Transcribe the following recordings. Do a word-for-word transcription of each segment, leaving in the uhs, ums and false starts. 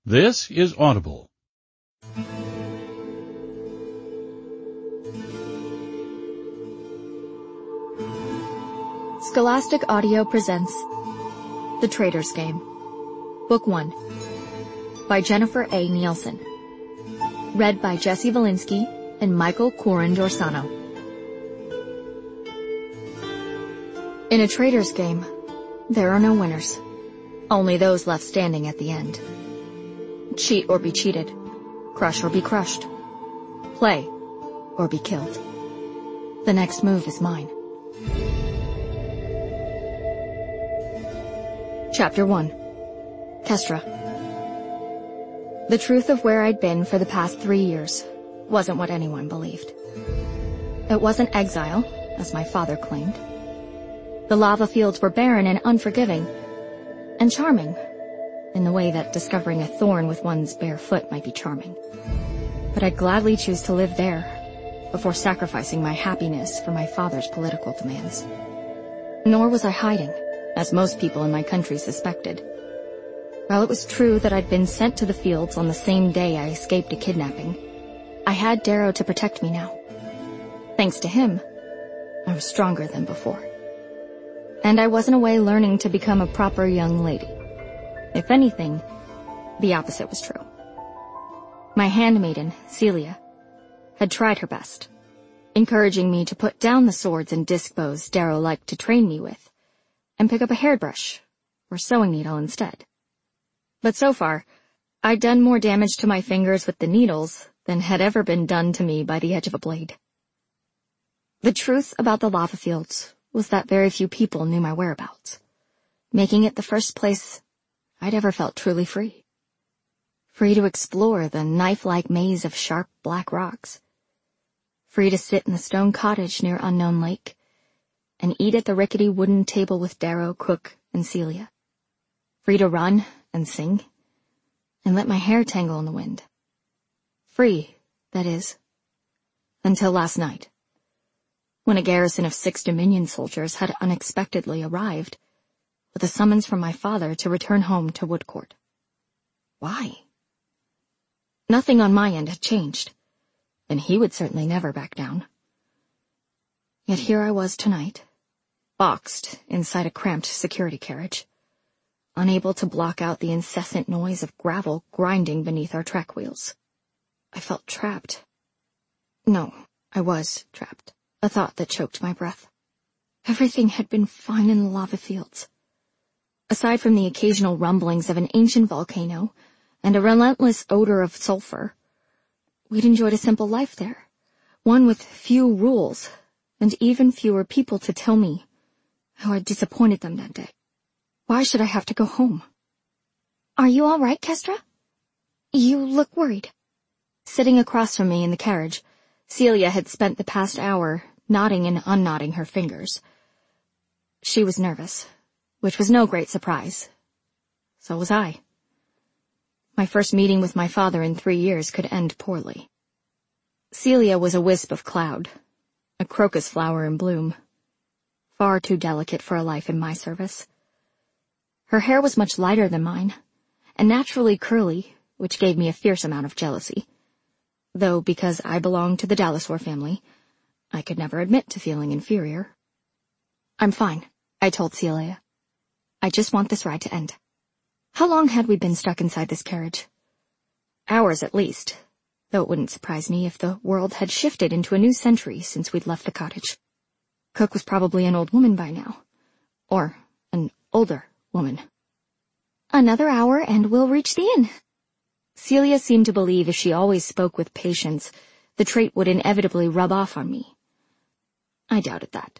This is Audible. Scholastic Audio presents The Traitor's Game, Book one, by Jennifer A. Nielsen. Read by Jesse Valinsky and Michael Courin-Dorsano. In a traitor's game, there are no winners, only those left standing at the end. Cheat or be cheated, crush or be crushed, play or be killed. The next move is mine. Chapter one. Kestra. The truth of where I'd been for the past three years wasn't what anyone believed. It wasn't exile, as my father claimed. The lava fields were barren and unforgiving, and charming, in the way that discovering a thorn with one's bare foot might be charming. But I'd gladly choose to live there before sacrificing my happiness for my father's political demands. Nor was I hiding, as most people in my country suspected. While it was true that I'd been sent to the fields on the same day I escaped a kidnapping, I had Darrow to protect me now. Thanks to him, I was stronger than before. And I wasn't away learning to become a proper young lady. If anything, the opposite was true. My handmaiden, Celia, had tried her best, encouraging me to put down the swords and disc bows Darrow liked to train me with, and pick up a hairbrush or sewing needle instead. But so far, I'd done more damage to my fingers with the needles than had ever been done to me by the edge of a blade. The truth about the lava fields was that very few people knew my whereabouts, making it the first place I'd ever felt truly free. Free to explore the knife-like maze of sharp black rocks. Free to sit in the stone cottage near Unknown Lake and eat at the rickety wooden table with Darrow, Cook, and Celia. Free to run and sing and let my hair tangle in the wind. Free, that is, until last night, when a garrison of six Dominion soldiers had unexpectedly arrived with a summons from my father to return home to Woodcourt. Why? Nothing on my end had changed, and he would certainly never back down. Yet here I was tonight, boxed inside a cramped security carriage, unable to block out the incessant noise of gravel grinding beneath our track wheels. I felt trapped. No, I was trapped, a thought that choked my breath. Everything had been fine in the lava fields. Aside from the occasional rumblings of an ancient volcano and a relentless odor of sulfur, we'd enjoyed a simple life there, one with few rules and even fewer people to tell me how I'd disappointed them that day. Why should I have to go home? Are you all right, Kestra? You look worried. Sitting across from me in the carriage, Celia had spent the past hour knotting and unknotting her fingers. She was nervous, which was no great surprise. So was I. My first meeting with my father in three years could end poorly. Celia was a wisp of cloud, a crocus flower in bloom, far too delicate for a life in my service. Her hair was much lighter than mine, and naturally curly, which gave me a fierce amount of jealousy. Though because I belonged to the Dallasore family, I could never admit to feeling inferior. I'm fine, I told Celia. I just want this ride to end. How long had we been stuck inside this carriage? Hours at least, though it wouldn't surprise me if the world had shifted into a new century since we'd left the cottage. Cook was probably an old woman by now. Or an older woman. Another hour and we'll reach the inn. Celia seemed to believe if she always spoke with patience, the trait would inevitably rub off on me. I doubted that.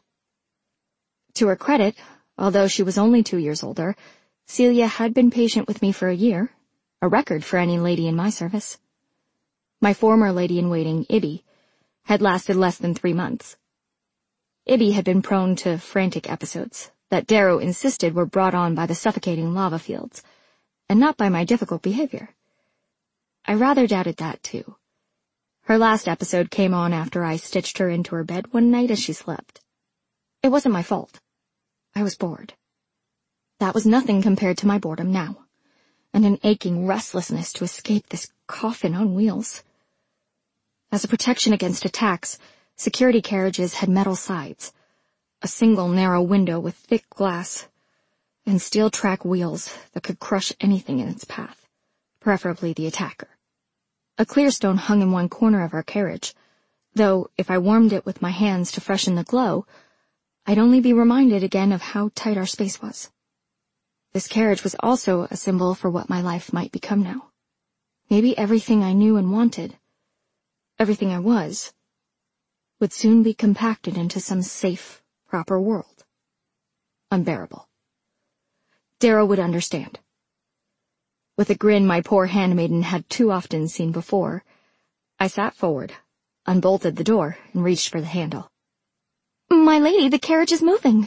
To her credit, although she was only two years older, Celia had been patient with me for a year, a record for any lady in my service. My former lady-in-waiting, Ibby, had lasted less than three months. Ibby had been prone to frantic episodes that Darrow insisted were brought on by the suffocating lava fields, and not by my difficult behavior. I rather doubted that, too. Her last episode came on after I stitched her into her bed one night as she slept. It wasn't my fault. I was bored. That was nothing compared to my boredom now. and an aching restlessness to escape this coffin on wheels. As a protection against attacks, security carriages had metal sides, a single narrow window with thick glass, and steel track wheels that could crush anything in its path, preferably the attacker. A clear stone hung in one corner of our carriage, though if I warmed it with my hands to freshen the glow, I'd only be reminded again of how tight our space was. This carriage was also a symbol for what my life might become now. Maybe everything I knew and wanted, everything I was, would soon be compacted into some safe, proper world. Unbearable. Darrow would understand. With a grin my poor handmaiden had too often seen before, I sat forward, unbolted the door, and reached for the handle. "My lady, the carriage is moving."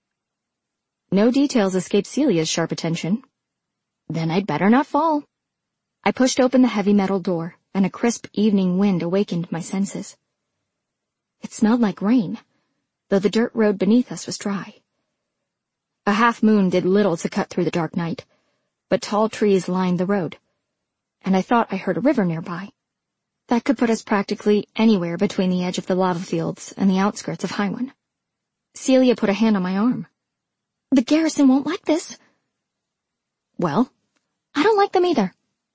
No details escaped Celia's sharp attention. Then I'd better not fall. I pushed open the heavy metal door, and a crisp evening wind awakened my senses. It smelled like rain, though the dirt road beneath us was dry. A half moon did little to cut through the dark night, but tall trees lined the road, and I thought I heard a river nearby. That could put us practically anywhere between the edge of the lava fields and the outskirts of Highwan. Celia put a hand on my arm. "The garrison won't like this." "Well, I don't like them either."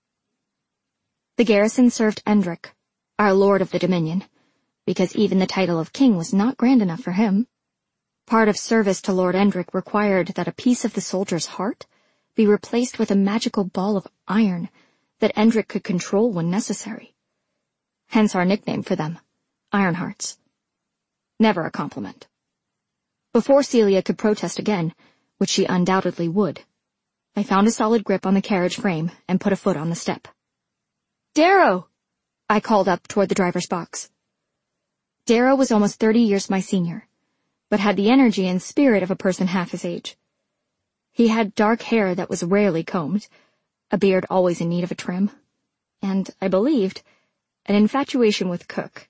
The garrison served Endric, our lord of the Dominion, because even the title of king was not grand enough for him. Part of service to Lord Endric required that a piece of the soldier's heart be replaced with a magical ball of iron that Endric could control when necessary. Hence our nickname for them, Ironhearts. Never a compliment. Before Celia could protest again, which she undoubtedly would, I found a solid grip on the carriage frame and put a foot on the step. "Darrow!" I called up toward the driver's box. Darrow was almost thirty years my senior, but had the energy and spirit of a person half his age. He had dark hair that was rarely combed, a beard always in need of a trim, and, I believed, an infatuation with Cook.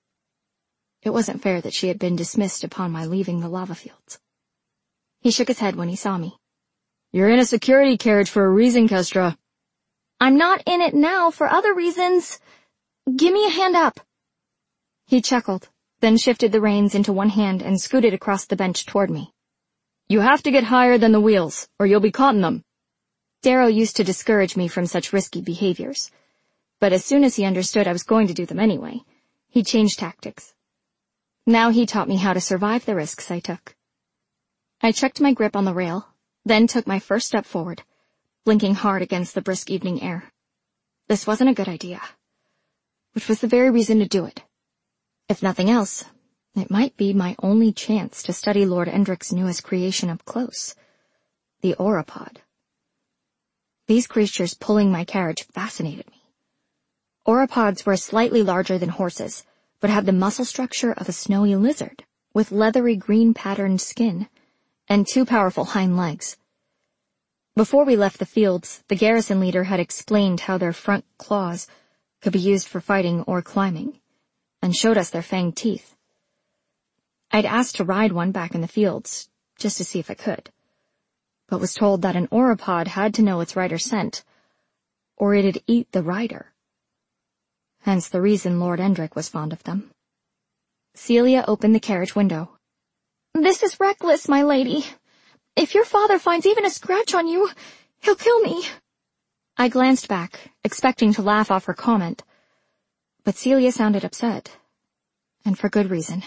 It wasn't fair that she had been dismissed upon my leaving the lava fields. He shook his head when he saw me. "You're in a security carriage for a reason, Kestra." "I'm not in it now for other reasons. Give me a hand up." He chuckled, then shifted the reins into one hand and scooted across the bench toward me. "You have to get higher than the wheels, or you'll be caught in them." Darrow used to discourage me from such risky behaviors, but as soon as he understood I was going to do them anyway, he changed tactics. Now he taught me how to survive the risks I took. I checked my grip on the rail, then took my first step forward, blinking hard against the brisk evening air. This wasn't a good idea, which was the very reason to do it. If nothing else, it might be my only chance to study Lord Endric's newest creation up close, the Auropod. These creatures pulling my carriage fascinated me. Auropods were slightly larger than horses, but had the muscle structure of a snowy lizard, with leathery green-patterned skin, and two powerful hind legs. Before we left the fields, the garrison leader had explained how their front claws could be used for fighting or climbing, and showed us their fanged teeth. I'd asked to ride one back in the fields, just to see if I could, but was told that an Auropod had to know its rider's scent, or it'd eat the rider. Hence the reason Lord Endric was fond of them. Celia opened the carriage window. "This is reckless, my lady. If your father finds even a scratch on you, he'll kill me." I glanced back, expecting to laugh off her comment, but Celia sounded upset, and for good reason.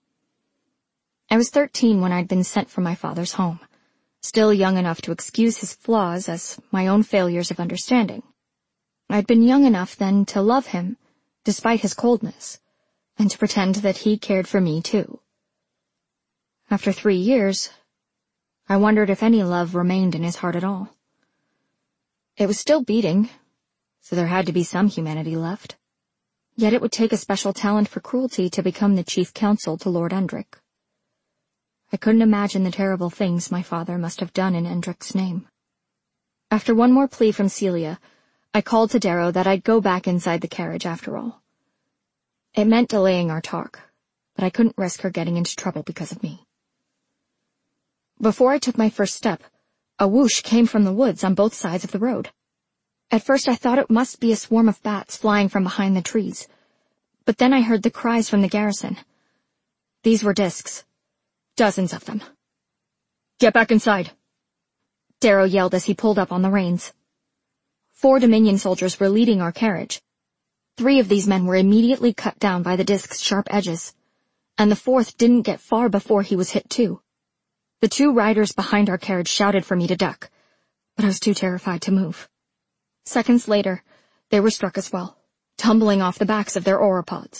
I was thirteen when I'd been sent from my father's home, still young enough to excuse his flaws as my own failures of understanding. I'd been young enough then to love him, despite his coldness, and to pretend that he cared for me too. After three years, I wondered if any love remained in his heart at all. It was still beating, so there had to be some humanity left. Yet it would take a special talent for cruelty to become the chief counsel to Lord Endric. I couldn't imagine the terrible things my father must have done in Endric's name. After one more plea from Celia, I called to Darrow that I'd go back inside the carriage after all. It meant delaying our talk, but I couldn't risk her getting into trouble because of me. Before I took my first step, a whoosh came from the woods on both sides of the road. At first I thought it must be a swarm of bats flying from behind the trees, but then I heard the cries from the garrison. These were discs. Dozens of them. "Get back inside," Darrow yelled as he pulled up on the reins. Four Dominion soldiers were leading our carriage. Three of these men were immediately cut down by the disc's sharp edges, and the fourth didn't get far before he was hit too. The two riders behind our carriage shouted for me to duck, but I was too terrified to move. Seconds later, they were struck as well, tumbling off the backs of their oropods.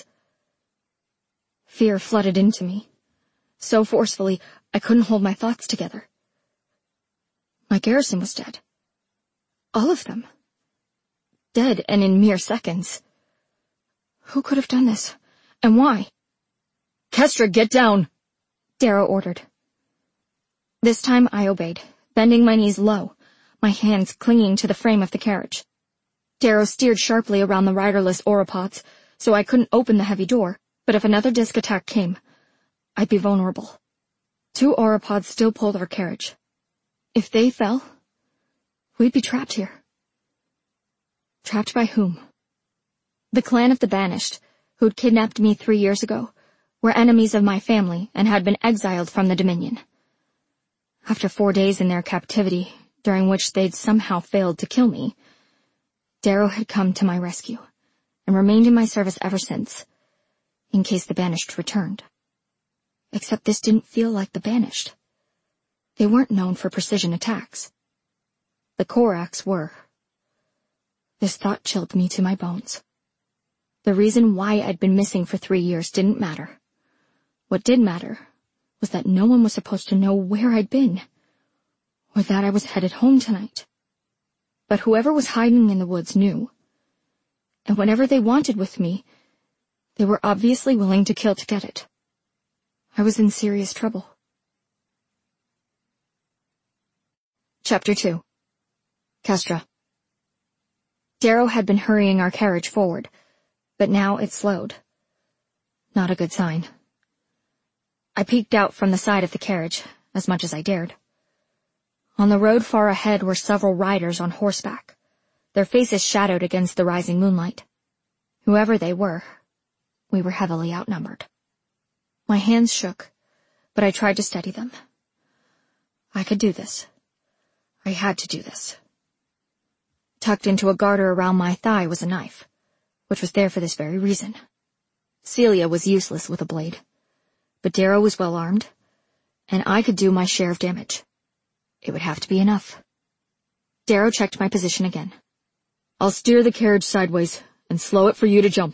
Fear flooded into me, so forcefully I couldn't hold my thoughts together. My garrison was dead. All of them. Dead, and in mere seconds. Who could have done this, and why? "Kestra, get down!" Darrow ordered. This time I obeyed, bending my knees low, my hands clinging to the frame of the carriage. Darrow steered sharply around the riderless oropods, so I couldn't open the heavy door, but if another disc attack came, I'd be vulnerable. Two oropods still pulled our carriage. If they fell, we'd be trapped here. Trapped by whom? The clan of the Banished, who'd kidnapped me three years ago, were enemies of my family and had been exiled from the Dominion. After four days in their captivity, during which they'd somehow failed to kill me, Darrow had come to my rescue, and remained in my service ever since, in case the Banished returned. Except this didn't feel like the Banished. They weren't known for precision attacks. The Corax were. This thought chilled me to my bones. The reason why I'd been missing for three years didn't matter. What did matter was that no one was supposed to know where I'd been, or that I was headed home tonight. But whoever was hiding in the woods knew, and whenever they wanted with me, they were obviously willing to kill to get it. I was in serious trouble. Chapter two. Kestra. Darrow had been hurrying our carriage forward, but now it slowed. Not a good sign. I peeked out from the side of the carriage, as much as I dared. On the road far ahead were several riders on horseback, their faces shadowed against the rising moonlight. Whoever they were, we were heavily outnumbered. My hands shook, but I tried to steady them. I could do this. I had to do this. Tucked into a garter around my thigh was a knife, which was there for this very reason. Celia was useless with a blade, but Darrow was well armed, and I could do my share of damage. It would have to be enough. Darrow checked my position again. "I'll steer the carriage sideways and slow it for you to jump."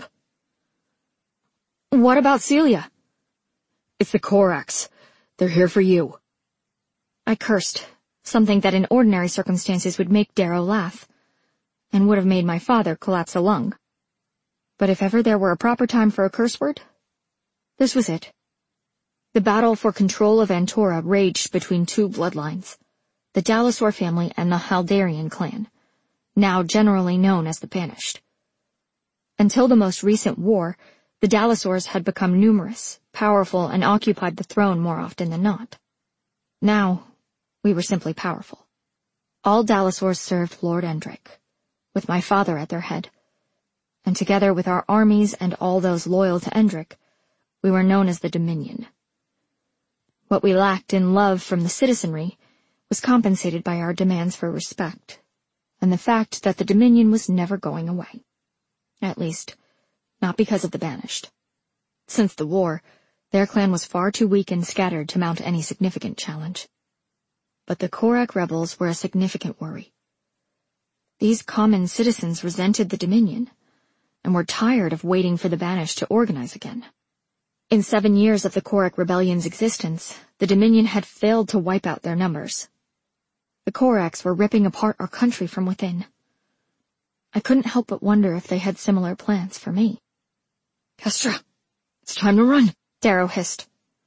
"What about Celia?" "It's the Corax. They're here for you." I cursed, something that in ordinary circumstances would make Darrow laugh, and would have made my father collapse a lung. But if ever there were a proper time for a curse word, this was it. The battle for control of Antora raged between two bloodlines, the Dalasaur family and the Haldarian clan, now generally known as the Banished. Until the most recent war, the Dalasaurs had become numerous, powerful, and occupied the throne more often than not. Now, we were simply powerful. All Dalasaurs served Lord Endrick, with my father at their head, and together with our armies and all those loyal to Endrick, we were known as the Dominion. What we lacked in love from the citizenry was compensated by our demands for respect, and the fact that the Dominion was never going away. At least, not because of the Banished. Since the war, their clan was far too weak and scattered to mount any significant challenge. But the Korak rebels were a significant worry. These common citizens resented the Dominion, and were tired of waiting for the Banished to organize again. In seven years of the Korak rebellion's existence, the Dominion had failed to wipe out their numbers. The Koraks were ripping apart our country from within. I couldn't help but wonder if they had similar plans for me. "Kestra, it's time to run," Darrow hissed.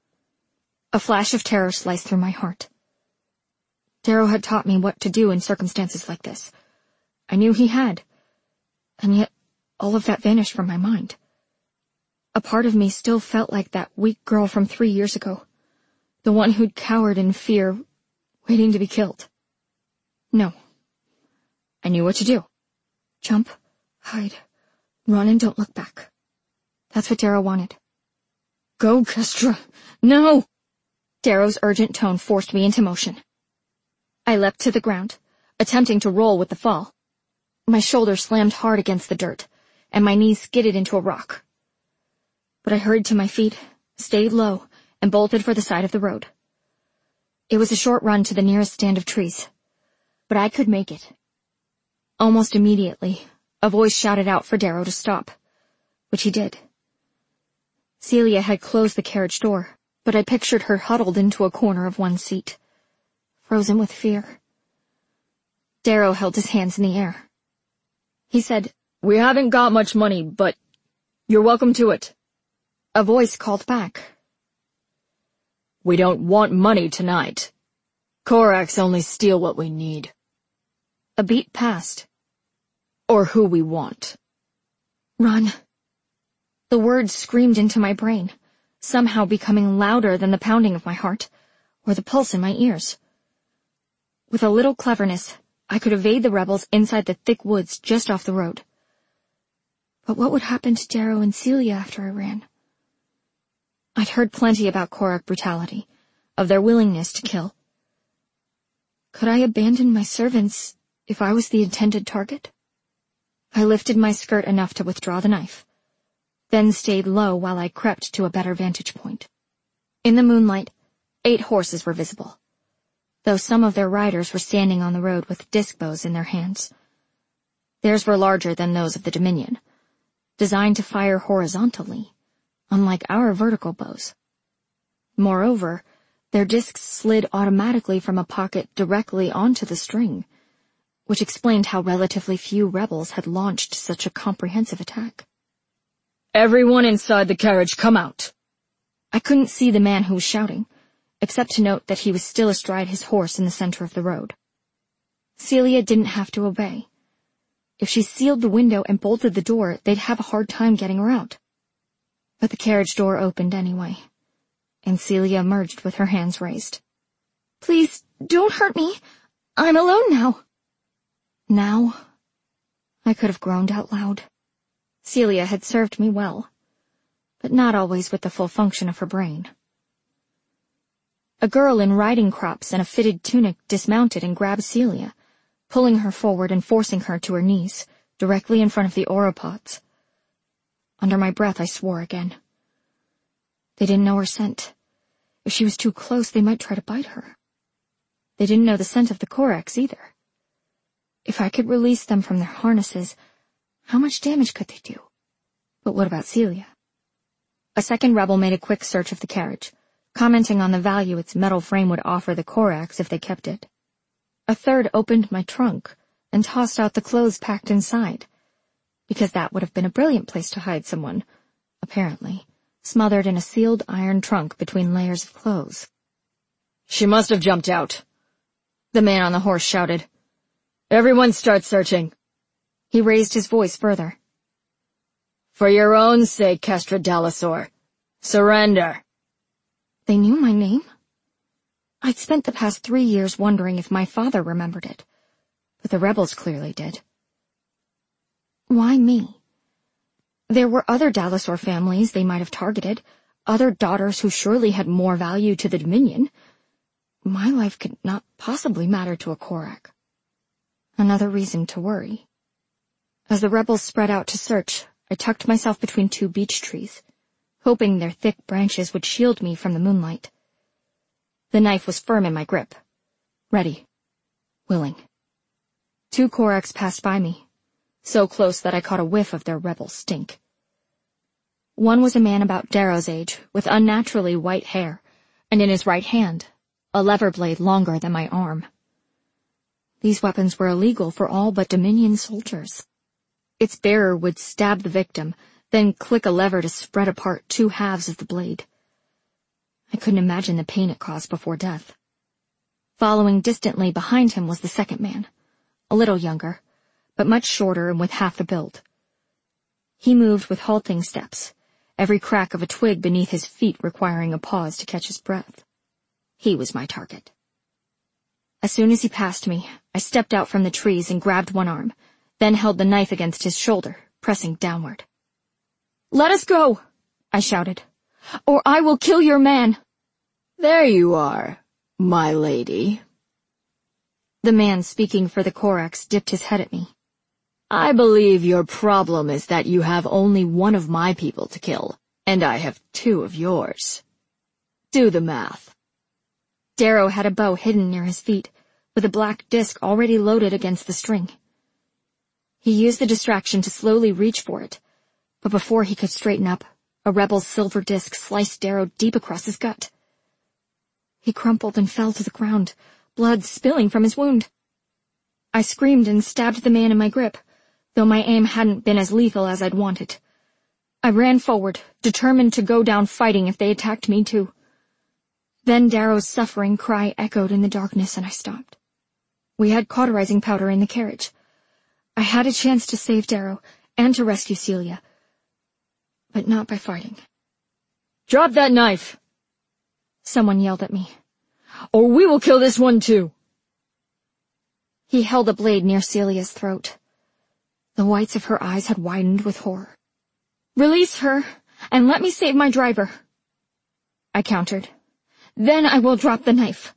A flash of terror sliced through my heart. Darrow had taught me what to do in circumstances like this. I knew he had, and yet all of that vanished from my mind. A part of me still felt like that weak girl from three years ago, the one who'd cowered in fear, waiting to be killed. No. I knew what to do. Jump, hide, run and don't look back. That's what Darrow wanted. Go, Kestra, no! Darrow's urgent tone forced me into motion. I leapt to the ground, attempting to roll with the fall. My shoulder slammed hard against the dirt, and my knees skidded into a rock. But I hurried to my feet, stayed low, and bolted for the side of the road. It was a short run to the nearest stand of trees, but I could make it. Almost immediately, a voice shouted out for Darrow to stop, which he did. Celia had closed the carriage door, but I pictured her huddled into a corner of one seat, frozen with fear. Darrow held his hands in the air. He said, "We haven't got much money, but you're welcome to it." A voice called back, "We don't want money tonight. Koraks only steal what we need." A beat passed. "Or who we want." Run. The words screamed into my brain, somehow becoming louder than the pounding of my heart, or the pulse in my ears. With a little cleverness, I could evade the rebels inside the thick woods just off the road. But what would happen to Darrow and Celia after I ran? I'd heard plenty about Korak brutality, of their willingness to kill. Could I abandon my servants if I was the intended target? I lifted my skirt enough to withdraw the knife, then stayed low while I crept to a better vantage point. In the moonlight, eight horses were visible, though some of their riders were standing on the road with disc bows in their hands. Theirs were larger than those of the Dominion, designed to fire horizontally, unlike our vertical bows. Moreover, their discs slid automatically from a pocket directly onto the string, which explained how relatively few rebels had launched such a comprehensive attack. "Everyone inside the carriage, come out!" I couldn't see the man who was shouting, except to note that he was still astride his horse in the center of the road. Celia didn't have to obey. If she sealed the window and bolted the door, they'd have a hard time getting her out. But the carriage door opened anyway, and Celia emerged with her hands raised. "Please, don't hurt me. I'm alone now." Now? I could have groaned out loud. Celia had served me well, but not always with the full function of her brain. A girl in riding crops and a fitted tunic dismounted and grabbed Celia, pulling her forward and forcing her to her knees, directly in front of the oropods. Under my breath, I swore again. They didn't know her scent. If she was too close, they might try to bite her. They didn't know the scent of the Koraks either. If I could release them from their harnesses, how much damage could they do? But what about Celia? A second rebel made a quick search of the carriage, commenting on the value its metal frame would offer the Koraks if they kept it. A third opened my trunk and tossed out the clothes packed inside, because that would have been a brilliant place to hide someone, apparently, smothered in a sealed iron trunk between layers of clothes. "She must have jumped out," the man on the horse shouted. "Everyone start searching." He raised his voice further. "For your own sake, Kestra Dallasor, surrender." They knew my name? I'd spent the past three years wondering if my father remembered it, but the rebels clearly did. Why me? There were other Dallasor families they might have targeted, other daughters who surely had more value to the Dominion. My life could not possibly matter to a Korak. Another reason to worry. As the rebels spread out to search, I tucked myself between two beech trees, hoping their thick branches would shield me from the moonlight. The knife was firm in my grip. Ready. Willing. Two Koraks passed by me, so close that I caught a whiff of their rebel stink. One was a man about Darrow's age, with unnaturally white hair, and in his right hand, a lever blade longer than my arm. These weapons were illegal for all but Dominion soldiers. Its bearer would stab the victim, then click a lever to spread apart two halves of the blade. I couldn't imagine the pain it caused before death. Following distantly behind him was the second man, a little younger, but much shorter and with half the build. He moved with halting steps, every crack of a twig beneath his feet requiring a pause to catch his breath. He was my target. As soon as he passed me, I stepped out from the trees and grabbed one arm, then held the knife against his shoulder, pressing downward. "Let us go," I shouted, "or I will kill your man." "There you are, my lady." The man speaking for the Corax dipped his head at me. "I believe your problem is that you have only one of my people to kill, and I have two of yours. Do the math." Darrow had a bow hidden near his feet, with a black disc already loaded against the string. He used the distraction to slowly reach for it, but before he could straighten up, a rebel's silver disc sliced Darrow deep across his gut. He crumpled and fell to the ground, blood spilling from his wound. I screamed and stabbed the man in my grip, though my aim hadn't been as lethal as I'd wanted. I ran forward, determined to go down fighting if they attacked me too. Then Darrow's suffering cry echoed in the darkness and I stopped. We had cauterizing powder in the carriage. I had a chance to save Darrow and to rescue Celia, but not by fighting. "Drop that knife!" Someone yelled at me. "Or we will kill this one too!" He held a blade near Celia's throat. The whites of her eyes had widened with horror. "Release her, and let me save my driver," I countered. "Then I will drop the knife."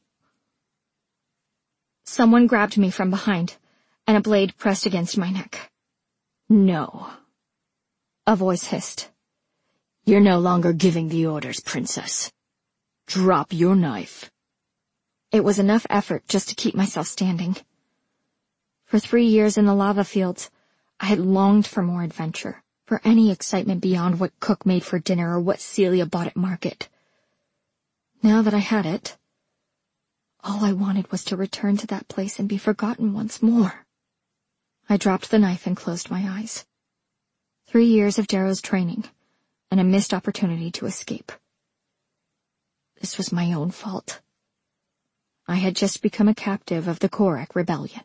Someone grabbed me from behind, and a blade pressed against my neck. "No," a voice hissed. "You're no longer giving the orders, princess. Drop your knife." It was enough effort just to keep myself standing. For three years in the lava fields, I had longed for more adventure, for any excitement beyond what Cook made for dinner or what Celia bought at market. Now that I had it, all I wanted was to return to that place and be forgotten once more. I dropped the knife and closed my eyes. Three years of Darrow's training, and a missed opportunity to escape. This was my own fault. I had just become a captive of the Korak Rebellion.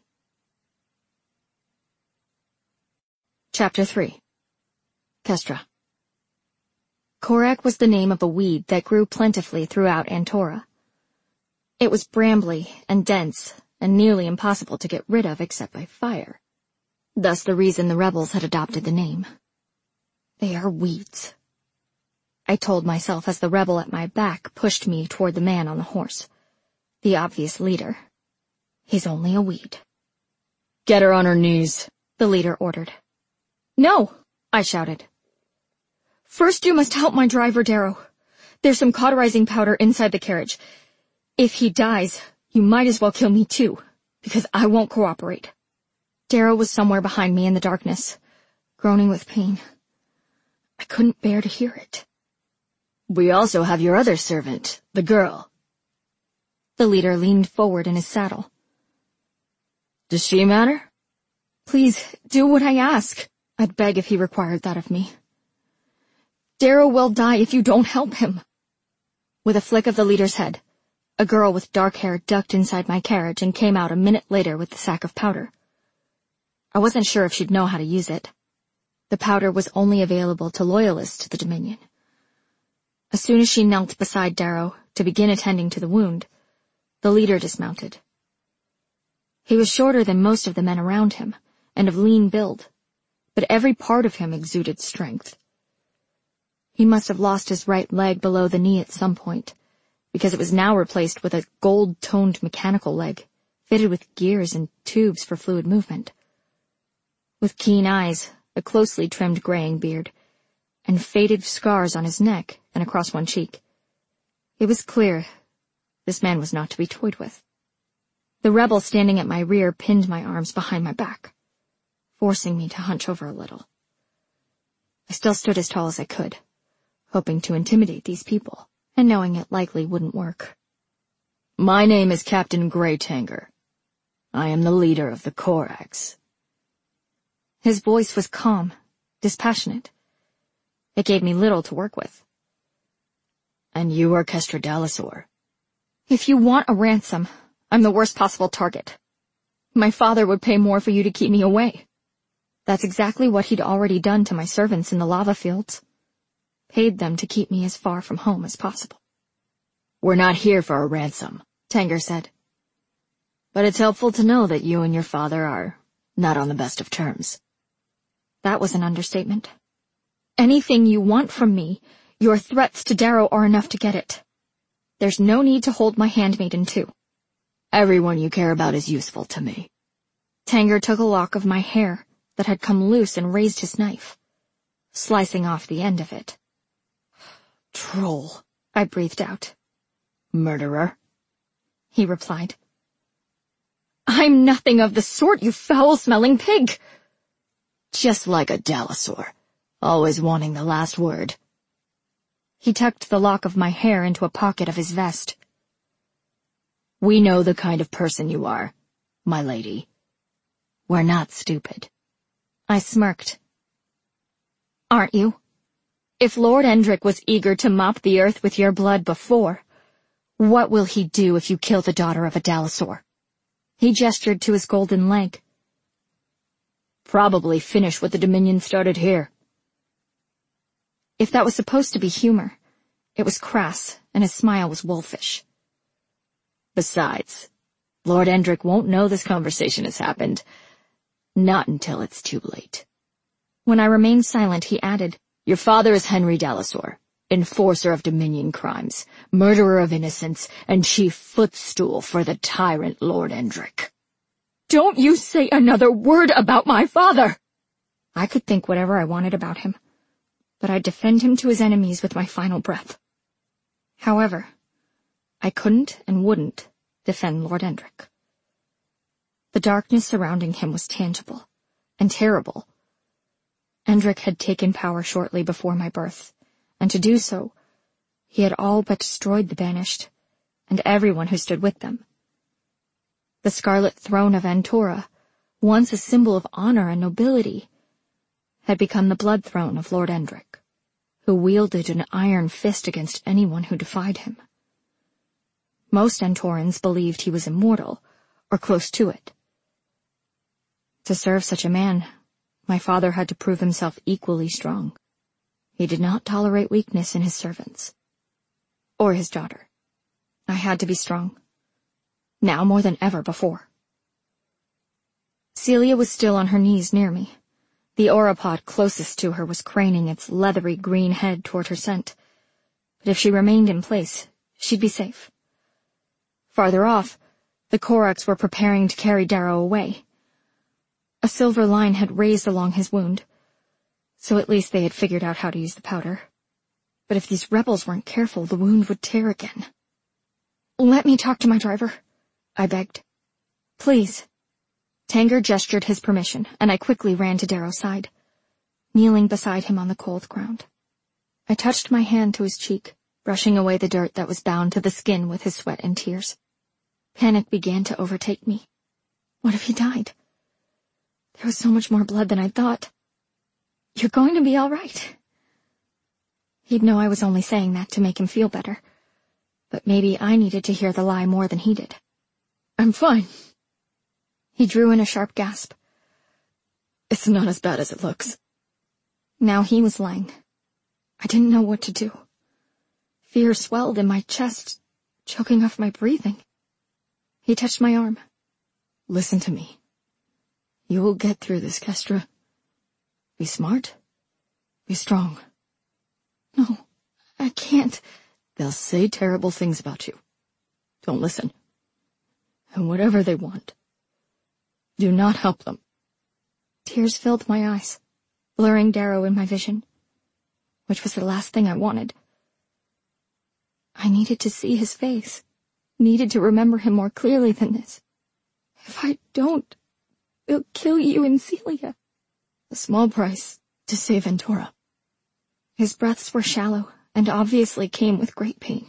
Chapter three. Kestra. Korak was the name of a weed that grew plentifully throughout Antora. It was brambly and dense, and nearly impossible to get rid of except by fire. Thus the reason the rebels had adopted the name. They are weeds, I told myself as the rebel at my back pushed me toward the man on the horse. The obvious leader. He's only a weed. "Get her on her knees," the leader ordered. "No," I shouted. "First you must help my driver, Darrow. There's some cauterizing powder inside the carriage. If he dies, you might as well kill me too, because I won't cooperate." Darrow was somewhere behind me in the darkness, groaning with pain. I couldn't bear to hear it. "We also have your other servant, the girl." The leader leaned forward in his saddle. "Does she matter?" "Please, do what I ask," I'd beg if he required that of me. "Darrow will die if you don't help him." With a flick of the leader's head, a girl with dark hair ducked inside my carriage and came out a minute later with the sack of powder. I wasn't sure if she'd know how to use it. The powder was only available to loyalists to the Dominion. As soon as she knelt beside Darrow to begin attending to the wound, the leader dismounted. He was shorter than most of the men around him, and of lean build, but every part of him exuded strength. He must have lost his right leg below the knee at some point, because it was now replaced with a gold-toned mechanical leg, fitted with gears and tubes for fluid movement. With keen eyes, a closely trimmed graying beard, and faded scars on his neck and across one cheek, it was clear this man was not to be toyed with. The rebel standing at my rear pinned my arms behind my back, forcing me to hunch over a little. I still stood as tall as I could, hoping to intimidate these people, and knowing it likely wouldn't work. "My name is Captain Greytanger. I am the leader of the Corax." His voice was calm, dispassionate. It gave me little to work with. "And you are Kestra Dallasor." "If you want a ransom, I'm the worst possible target. My father would pay more for you to keep me away." That's exactly what he'd already done to my servants in the lava fields. Paid them to keep me as far from home as possible. "We're not here for a ransom," Tanger said. "But it's helpful to know that you and your father are Not on the best of terms. That was an understatement. Anything you want from me, your threats to Darrow are enough to get it. There's no need to hold my handmaiden too. Everyone you care about is useful to me. Tanger took a lock of my hair that had come loose and raised his knife, slicing off the end of it. Troll, I breathed out. Murderer, he replied. I'm nothing of the sort, you foul-smelling pig! Just like a Dalisaur, always wanting the last word. He tucked the lock of my hair into a pocket of his vest. We know the kind of person you are, my lady. We're not stupid. I smirked. Aren't you? If Lord Endrick was eager to mop the earth with your blood before, what will he do if you kill the daughter of a Dalisaur? He gestured to his golden leg. Probably finish what the Dominion started here. If that was supposed to be humor, it was crass, and his smile was wolfish. Besides, Lord Endrick won't know this conversation has happened. Not until it's too late. When I remained silent, he added, Your father is Henry Dalisaur, enforcer of Dominion crimes, murderer of innocents, and chief footstool for the tyrant Lord Endrick. Don't you say another word about my father! I could think whatever I wanted about him, but I'd defend him to his enemies with my final breath. However, I couldn't and wouldn't defend Lord Endrick. The darkness surrounding him was tangible and terrible. Endrick had taken power shortly before my birth, and to do so, he had all but destroyed the Banished, and everyone who stood with them. The Scarlet Throne of Antora, once a symbol of honor and nobility, had become the blood throne of Lord Endrick, who wielded an iron fist against anyone who defied him. Most Antorans believed he was immortal, or close to it. To serve such a man, my father had to prove himself equally strong. He did not tolerate weakness in his servants. Or his daughter. I had to be strong. Now more than ever before. Celia was still on her knees near me. The Auropod closest to her was craning its leathery green head toward her scent. But if she remained in place, she'd be safe. Farther off, the Koraks were preparing to carry Darrow away. A silver line had raised along his wound, so at least they had figured out how to use the powder. But if these rebels weren't careful, the wound would tear again. Let me talk to my driver, I begged. Please. Tanger gestured his permission, and I quickly ran to Darrow's side, kneeling beside him on the cold ground. I touched my hand to his cheek, brushing away the dirt that was bound to the skin with his sweat and tears. Panic began to overtake me. What if he died? There was so much more blood than I'd thought. You're going to be all right. He'd know I was only saying that to make him feel better, but maybe I needed to hear the lie more than he did. I'm fine. He drew in a sharp gasp. It's not as bad as it looks. Now he was lying. I didn't know what to do. Fear swelled in my chest, choking off my breathing. He touched my arm. Listen to me. You will get through this, Kestra. Be smart. Be strong. No, I can't. They'll say terrible things about you. Don't listen. And whatever they want, do not help them. Tears filled my eyes, blurring Darrow in my vision, which was the last thing I wanted. I needed to see his face, needed to remember him more clearly than this. If I don't, they'll kill you and Celia. A small price to save Antora. His breaths were shallow and obviously came with great pain.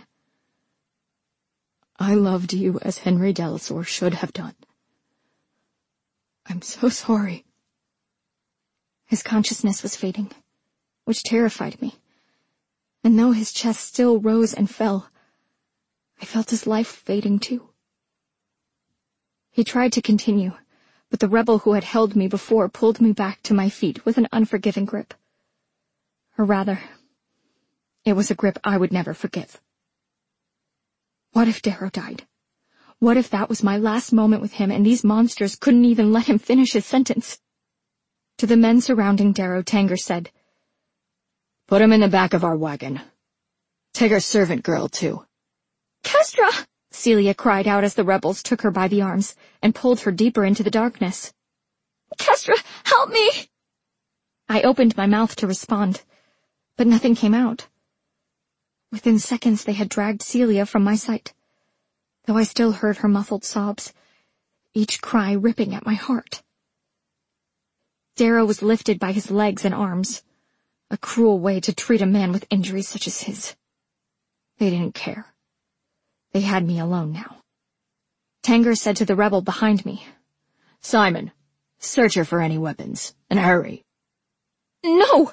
I loved you as Henry Dalisaur should have done. I'm so sorry. His consciousness was fading, which terrified me. And though his chest still rose and fell, I felt his life fading too. He tried to continue, but the rebel who had held me before pulled me back to my feet with an unforgiving grip. Or rather, it was a grip I would never forgive. What if Darrow died? What if that was my last moment with him and these monsters couldn't even let him finish his sentence? To the men surrounding Darrow, Tanger said, "Put him in the back of our wagon. Take our servant girl, too." "Kestra!" Celia cried out as the rebels took her by the arms and pulled her deeper into the darkness. "Kestra, help me!" I opened my mouth to respond, but nothing came out. Within seconds they had dragged Celia from my sight, though I still heard her muffled sobs, each cry ripping at my heart. Darrow was lifted by his legs and arms, a cruel way to treat a man with injuries such as his. They didn't care. They had me alone now. Tanger said to the rebel behind me, "Simon, search her for any weapons, and hurry." "No!"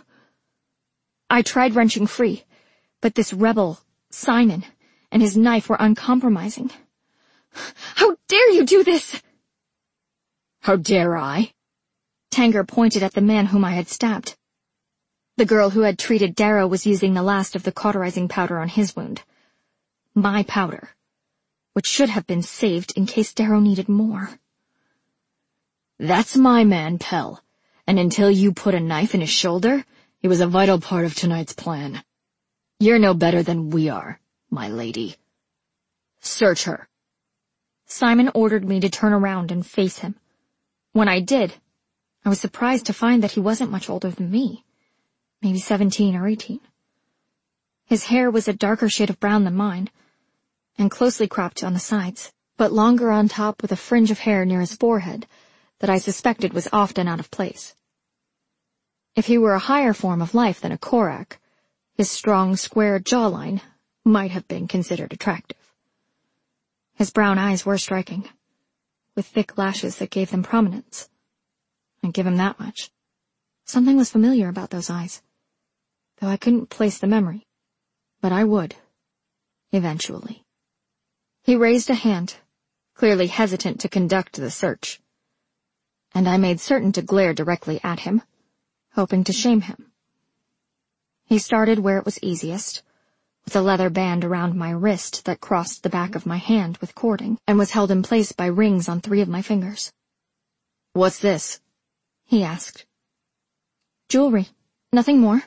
I tried wrenching free, but this rebel, Simon, and his knife were uncompromising. "How dare you do this?" "How dare I?" Tanger pointed at the man whom I had stabbed. The girl who had treated Darrow was using the last of the cauterizing powder on his wound. My powder, which should have been saved in case Darrow needed more. "That's my man, Pell, and until you put a knife in his shoulder, he was a vital part of tonight's plan. You're no better than we are, my lady. Search her." Simon ordered me to turn around and face him. When I did, I was surprised to find that he wasn't much older than me, maybe seventeen or eighteen. His hair was a darker shade of brown than mine, and closely cropped on the sides, but longer on top with a fringe of hair near his forehead that I suspected was often out of place. If he were a higher form of life than a Korak, his strong, square jawline might have been considered attractive. His brown eyes were striking, with thick lashes that gave them prominence. I'd give him that much. Something was familiar about those eyes, though I couldn't place the memory. But I would, eventually. He raised a hand, clearly hesitant to conduct the search, and I made certain to glare directly at him, hoping to shame him. He started where it was easiest, with a leather band around my wrist that crossed the back of my hand with cording and was held in place by rings on three of my fingers. "What's this?" he asked. "Jewelry. Nothing more."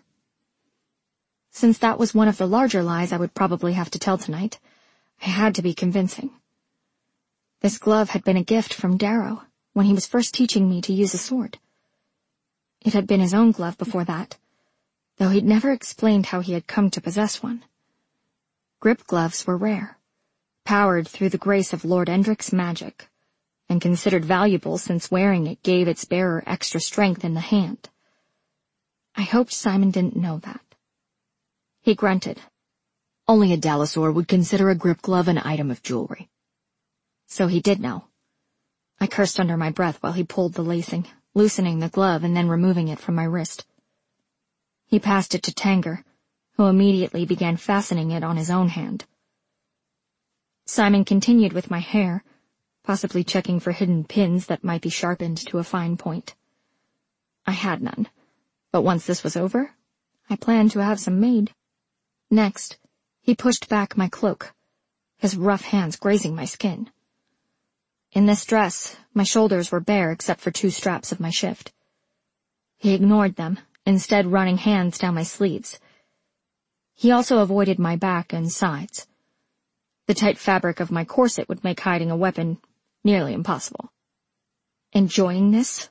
Since that was one of the larger lies I would probably have to tell tonight, I had to be convincing. This glove had been a gift from Darrow when he was first teaching me to use a sword. It had been his own glove before that, though he'd never explained how he had come to possess one. Grip gloves were rare, powered through the grace of Lord Endrick's magic, and considered valuable since wearing it gave its bearer extra strength in the hand. I hoped Simon didn't know that. He grunted. "Only a Dalisaur would consider a grip glove an item of jewelry." So he did know. I cursed under my breath while he pulled the lacing, loosening the glove and then removing it from my wrist. He passed it to Tanger, who immediately began fastening it on his own hand. Simon continued with my hair, possibly checking for hidden pins that might be sharpened to a fine point. I had none, but once this was over, I planned to have some made. Next, he pushed back my cloak, his rough hands grazing my skin. In this dress, my shoulders were bare except for two straps of my shift. He ignored them, instead running hands down my sleeves. He also avoided my back and sides. The tight fabric of my corset would make hiding a weapon nearly impossible. Enjoying this?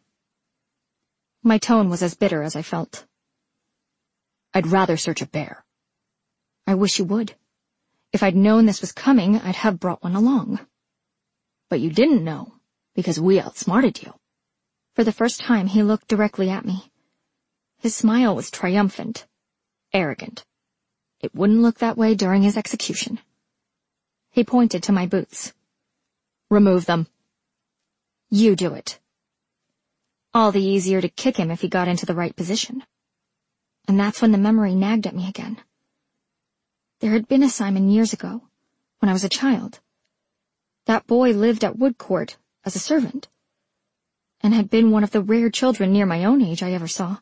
My tone was as bitter as I felt. "I'd rather search a bear." "I wish you would. If I'd known this was coming, I'd have brought one along." "But you didn't know, because we outsmarted you." For the first time, he looked directly at me. His smile was triumphant, arrogant. It wouldn't look that way during his execution. He pointed to my boots. "Remove them." "You do it." All the easier to kick him if he got into the right position. And that's when the memory nagged at me again. There had been a Simon years ago, when I was a child. That boy lived at Woodcourt as a servant, and had been one of the rare children near my own age I ever saw.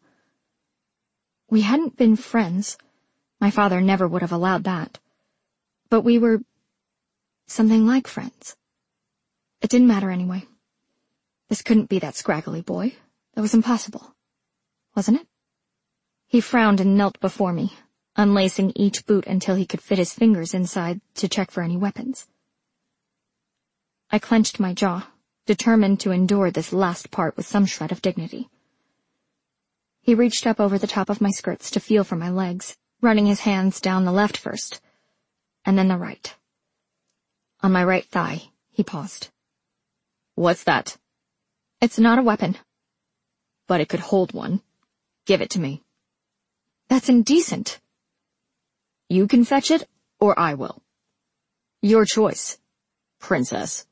We hadn't been friends. My father never would have allowed that. But we were something like friends. It didn't matter anyway. This couldn't be that scraggly boy. That was impossible. Wasn't it? He frowned and knelt before me, unlacing each boot until he could fit his fingers inside to check for any weapons. I clenched my jaw, determined to endure this last part with some shred of dignity. He reached up over the top of my skirts to feel for my legs, running his hands down the left first, and then the right. On my right thigh, he paused. "What's that?" "It's not a weapon." "But it could hold one. Give it to me." "That's indecent." "You can fetch it, or I will. Your choice, princess."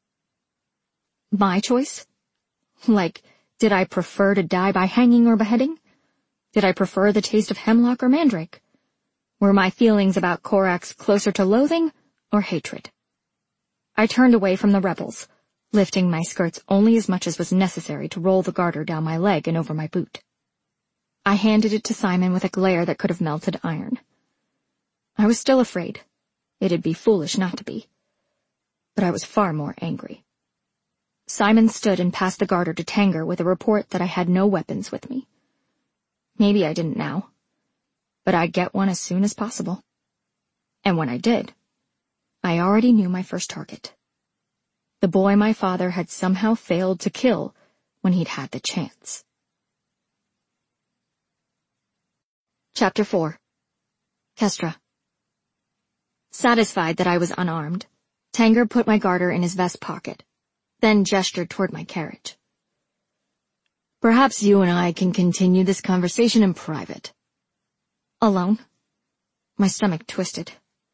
My choice? Like, did I prefer to die by hanging or beheading? Did I prefer the taste of hemlock or mandrake? Were my feelings about Corax closer to loathing or hatred? I turned away from the rebels, lifting my skirts only as much as was necessary to roll the garter down my leg and over my boot. I handed it to Simon with a glare that could have melted iron. I was still afraid. It'd be foolish not to be. But I was far more angry. Simon stood and passed the garter to Tanger with a report that I had no weapons with me. Maybe I didn't now, but I'd get one as soon as possible. And when I did, I already knew my first target. The boy my father had somehow failed to kill when he'd had the chance. Chapter four. Kestra. Satisfied that I was unarmed, Tanger put my garter in his vest pocket, then gestured toward my carriage. "Perhaps you and I can continue this conversation in private." "Alone?" My stomach twisted.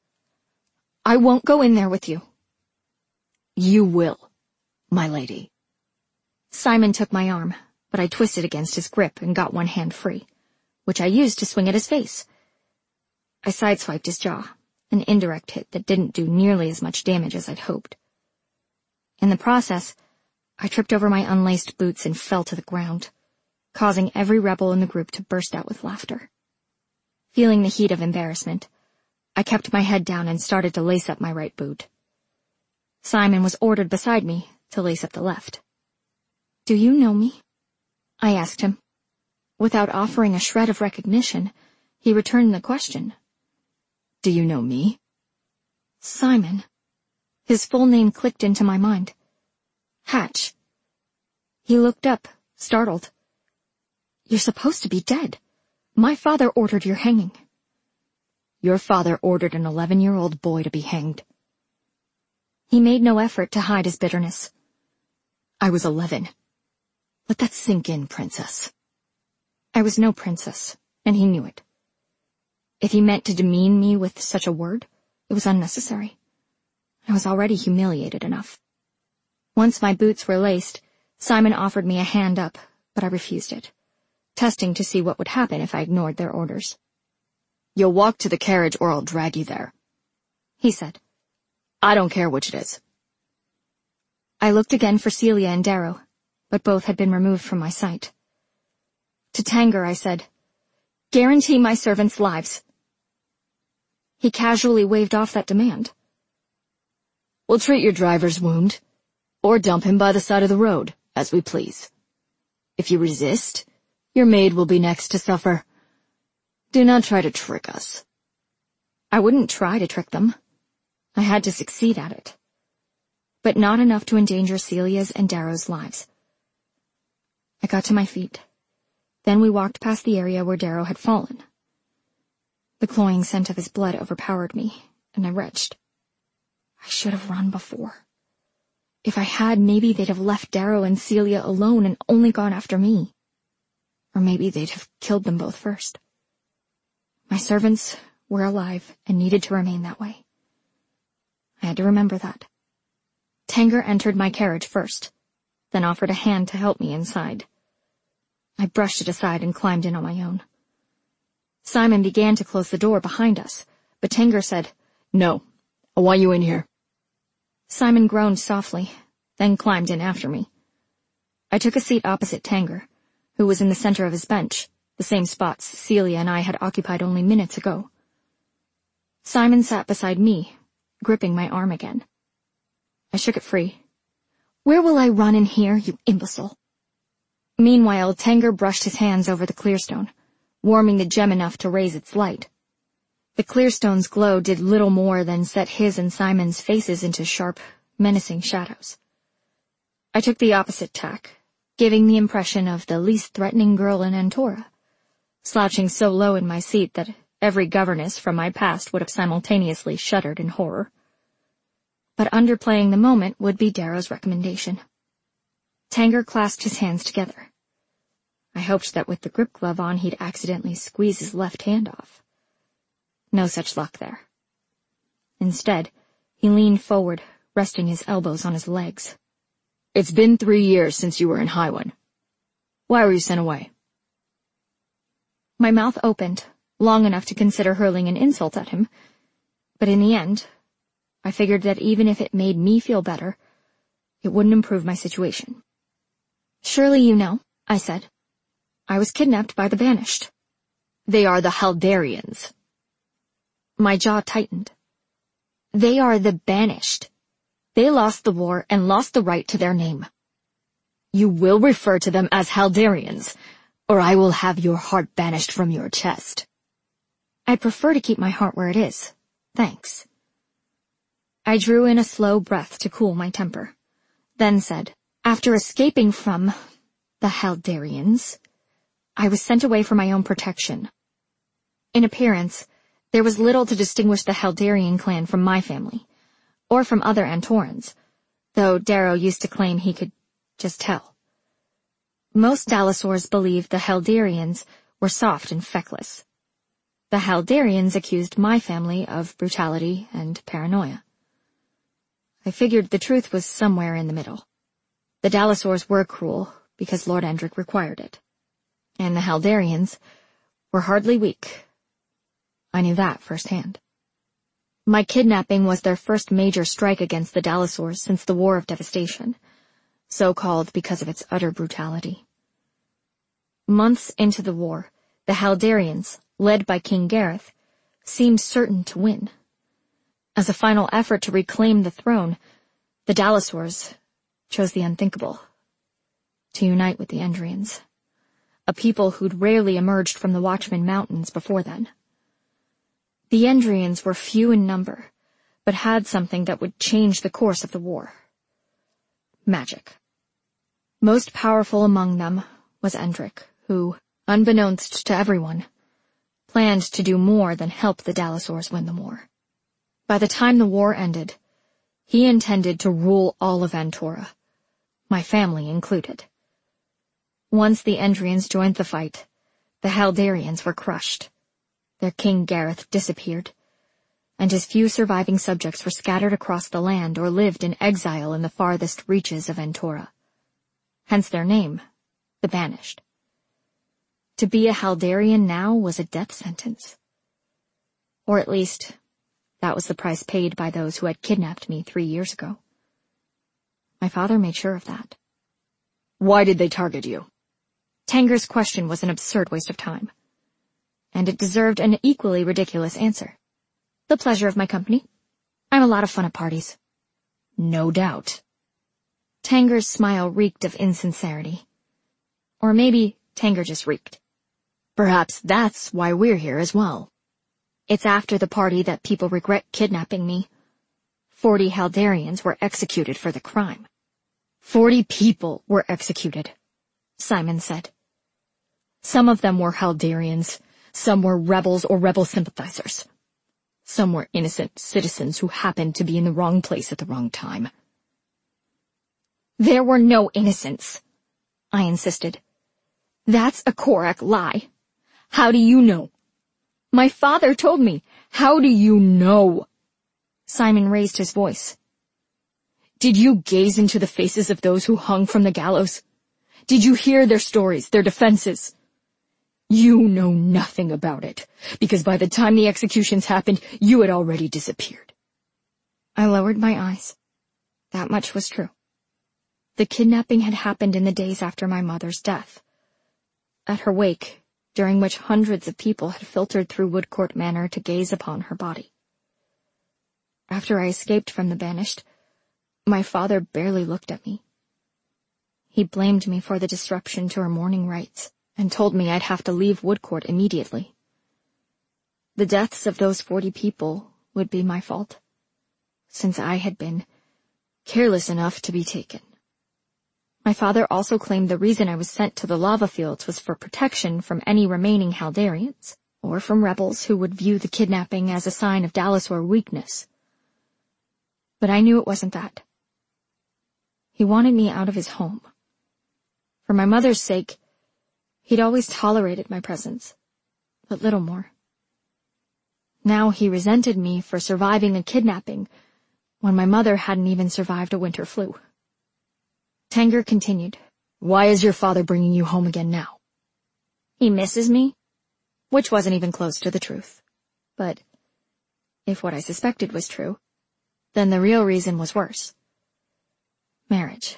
"I won't go in there with you." "You will, my lady." Simon took my arm, but I twisted against his grip and got one hand free, which I used to swing at his face. I sideswiped his jaw, an indirect hit that didn't do nearly as much damage as I'd hoped. In the process, I tripped over my unlaced boots and fell to the ground, causing every rebel in the group to burst out with laughter. Feeling the heat of embarrassment, I kept my head down and started to lace up my right boot. Simon was ordered beside me to lace up the left. "Do you know me?" I asked him. Without offering a shred of recognition, he returned the question. "Do you know me?" Simon. His full name clicked into my mind. Hatch. He looked up, startled. "You're supposed to be dead. My father ordered your hanging." "Your father ordered an eleven-year-old boy to be hanged." He made no effort to hide his bitterness. "I was eleven. Let that sink in, princess." I was no princess, and he knew it. If he meant to demean me with such a word, it was unnecessary. I was already humiliated enough. Once my boots were laced, Simon offered me a hand up, but I refused it, testing to see what would happen if I ignored their orders. "You'll walk to the carriage or I'll drag you there," he said. "I don't care which it is." I looked again for Celia and Darrow, but both had been removed from my sight. To Tanger I said, "Guarantee my servants' lives." He casually waved off that demand. "We'll treat your driver's wound, or dump him by the side of the road, as we please. If you resist, your maid will be next to suffer. Do not try to trick us." I wouldn't try to trick them. I had to succeed at it. But not enough to endanger Celia's and Darrow's lives. I got to my feet. Then we walked past the area where Darrow had fallen. The cloying scent of his blood overpowered me, and I retched. I should have run before. If I had, maybe they'd have left Darrow and Celia alone and only gone after me. Or maybe they'd have killed them both first. My servants were alive and needed to remain that way. I had to remember that. Tanger entered my carriage first, then offered a hand to help me inside. I brushed it aside and climbed in on my own. Simon began to close the door behind us, but Tanger said, "No, I want you in here." Simon groaned softly, then climbed in after me. I took a seat opposite Tanger, who was in the center of his bench, the same spots Celia and I had occupied only minutes ago. Simon sat beside me, gripping my arm again. I shook it free. Where will I run in here, you imbecile?" Meanwhile, Tanger brushed his hands over the clearstone, warming the gem enough to raise its light. The clearstone's glow did little more than set his and Simon's faces into sharp, menacing shadows. I took the opposite tack, giving the impression of the least threatening girl in Antora, slouching so low in my seat that every governess from my past would have simultaneously shuddered in horror. But underplaying the moment would be Darrow's recommendation. Tanger clasped his hands together. I hoped that with the grip glove on he'd accidentally squeeze his left hand off. No such luck there. Instead, he leaned forward, resting his elbows on his legs. "It's been three years since you were in Highwan. Why were you sent away?" My mouth opened, long enough to consider hurling an insult at him, but in the end, I figured that even if it made me feel better, it wouldn't improve my situation. "Surely you know," I said. "I was kidnapped by the Banished." "They are the Haldarians." My jaw tightened. "They are the Banished. They lost the war and lost the right to their name." "You will refer to them as Haldarians, or I will have your heart banished from your chest." "I'd prefer to keep my heart where it is. Thanks." I drew in a slow breath to cool my temper, then said, "After escaping from the Haldarians, I was sent away for my own protection." In appearance, there was little to distinguish the Haldarian clan from my family, or from other Antorans, though Darrow used to claim he could just tell. Most Dalasaurs believed the Haldarians were soft and feckless. The Haldarians accused my family of brutality and paranoia. I figured the truth was somewhere in the middle. The Dalasaurs were cruel because Lord Endrick required it, and the Haldarians were hardly weak. I knew that firsthand. My kidnapping was their first major strike against the Dalasaurs since the War of Devastation, so called because of its utter brutality. Months into the war, the Haldarians, led by King Gareth, seemed certain to win. As a final effort to reclaim the throne, the Dalasaurs chose the unthinkable, to unite with the Endrians, a people who'd rarely emerged from the Watchmen Mountains before then. The Endrians were few in number, but had something that would change the course of the war. Magic. Most powerful among them was Endrick, who, unbeknownst to everyone, planned to do more than help the Dalasaurs win the war. By the time the war ended, he intended to rule all of Antora, my family included. Once the Endrians joined the fight, the Haldarians were crushed. Their King Gareth disappeared, and his few surviving subjects were scattered across the land or lived in exile in the farthest reaches of Antora. Hence their name, the Banished. To be a Haldarian now was a death sentence. Or at least, that was the price paid by those who had kidnapped me three years ago. My father made sure of that. "Why did they target you?" Tanger's question was an absurd waste of time, and it deserved an equally ridiculous answer. "The pleasure of my company. I'm a lot of fun at parties." "No doubt." Tanger's smile reeked of insincerity. Or maybe Tanger just reeked. "Perhaps that's why we're here as well. It's after the party that people regret kidnapping me. Forty Haldarians were executed for the crime." Forty people were executed, Simon said. Some of them were Haldarians, some were rebels or rebel sympathizers. Some were innocent citizens who happened to be in the wrong place at the wrong time. "There were no innocents," I insisted. "That's a Korak lie. How do you know?" "My father told me." "How do you know?" Simon raised his voice. "Did you gaze into the faces of those who hung from the gallows? Did you hear their stories, their defenses? You know nothing about it, because by the time the executions happened, you had already disappeared." I lowered my eyes. That much was true. The kidnapping had happened in the days after my mother's death. At her wake, during which hundreds of people had filtered through Woodcourt Manor to gaze upon her body. After I escaped from the Banished, my father barely looked at me, He blamed me for the disruption to our mourning rites and told me I'd have to leave Woodcourt immediately. The deaths of those forty people would be my fault, since I had been careless enough to be taken. My father also claimed the reason I was sent to the lava fields was for protection from any remaining Haldarians, or from rebels who would view the kidnapping as a sign of Dalasaur weakness. But I knew it wasn't that. He wanted me out of his home. For my mother's sake, he'd always tolerated my presence, but little more. Now he resented me for surviving a kidnapping when my mother hadn't even survived a winter flu. Tanger continued. Why is your father bringing you home again now? He misses me, which wasn't even close to the truth. But if what I suspected was true, then the real reason was worse. Marriage.